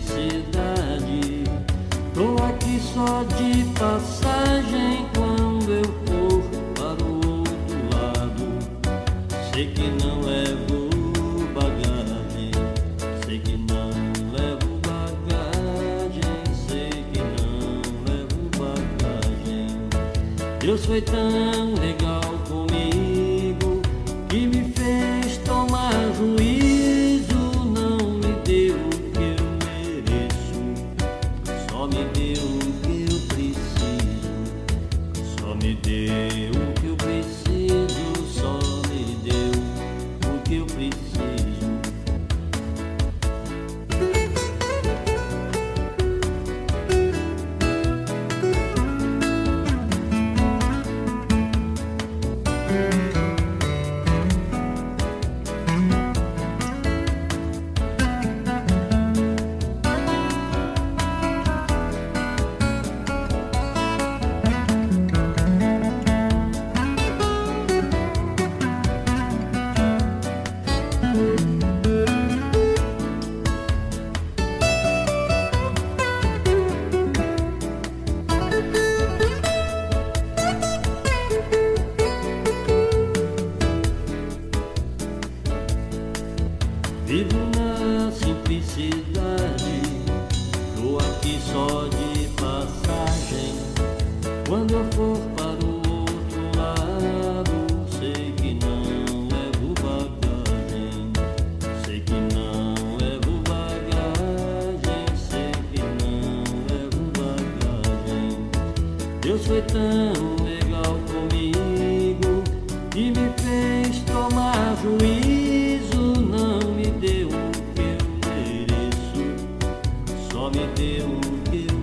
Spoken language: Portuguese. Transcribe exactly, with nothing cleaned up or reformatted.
simplicidade. Tô aqui só de passagem, quando eu for para o outro lado. Sei que não levo bagagem, sei que não levo bagagem, sei que não levo bagagem. Deus foi tão legal comigo que me fez tomar juízo. Não me deu o que eu mereço, só me deu o que eu preciso. Só me deu o que eu preciso, só me deu o que eu preciso. Vivo na simplicidade, tô aqui só de passagem. Quando eu for para o outro lado, sei que não levo bagagem, sei que não levo bagagem, sei que não levo bagagem. Deus foi tão legal comigo e me fez tomar juízo. Não me deu o que eu mereço, só me deu o que eu